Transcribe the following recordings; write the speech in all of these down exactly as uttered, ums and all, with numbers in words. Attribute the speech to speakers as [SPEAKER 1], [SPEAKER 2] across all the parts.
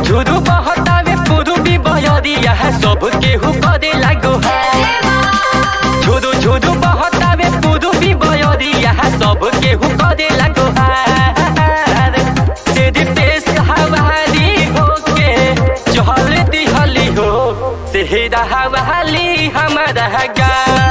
[SPEAKER 1] झुरु बहतावे पूर्वी बहरिया सब केहू करे लागो है। झुरु झुरु बहतावे पूर्वी बहरिया सब केहू करे लागो है। सिर पे सवारी होके चहल दिहली हो सेहरा हवाली हमारा गा।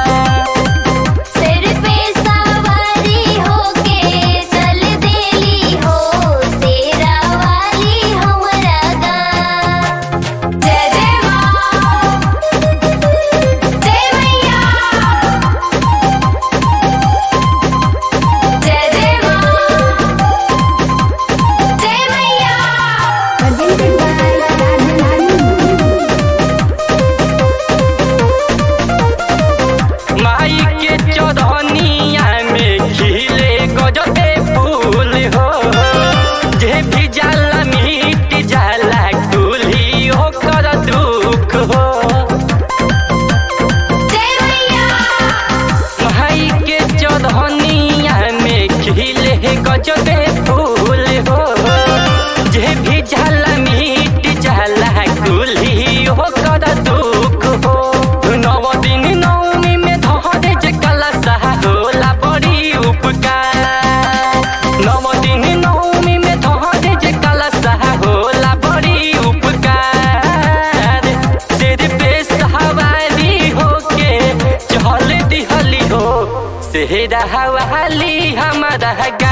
[SPEAKER 1] गजबे फूल हो जे भी जाला मीट जाला कुली हो कर दुख हो। नौ दिन नौमी में धरे जे कलशा होला बड़ी उपकार। नौ दिन नौमी में धरे जे कलशा होला बड़ी उपकार। सिर पे सवारी होके चहल दिहली हो सेहरा हवाली हमारा गा।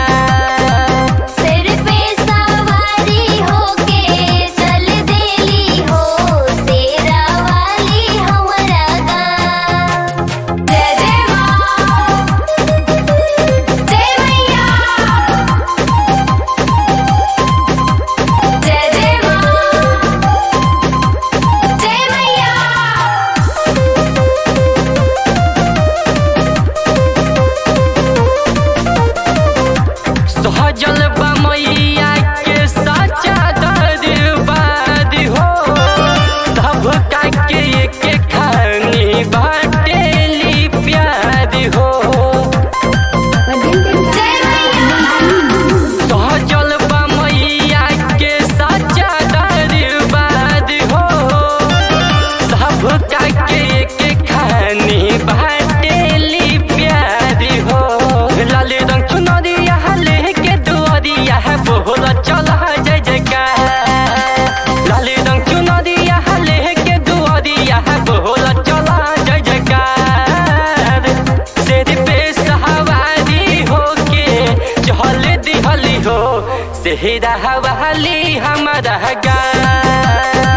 [SPEAKER 1] सहजल बा मैया के साचा दरबार हो सब का के एक खानी बाटेली प्यार हो। सहजल बा मैया के साचा दरबार हो सब का के एक खानी बाटेली प्यार हो। लाल रंग चुनरिया बोला चला जय जयकार। लाल रंग चुनरिया लेके दुआरिया बोला चला जय जयकार। सिर पे सवारी होके चहल दिहली हो सेहरा हवाली हमारा गा।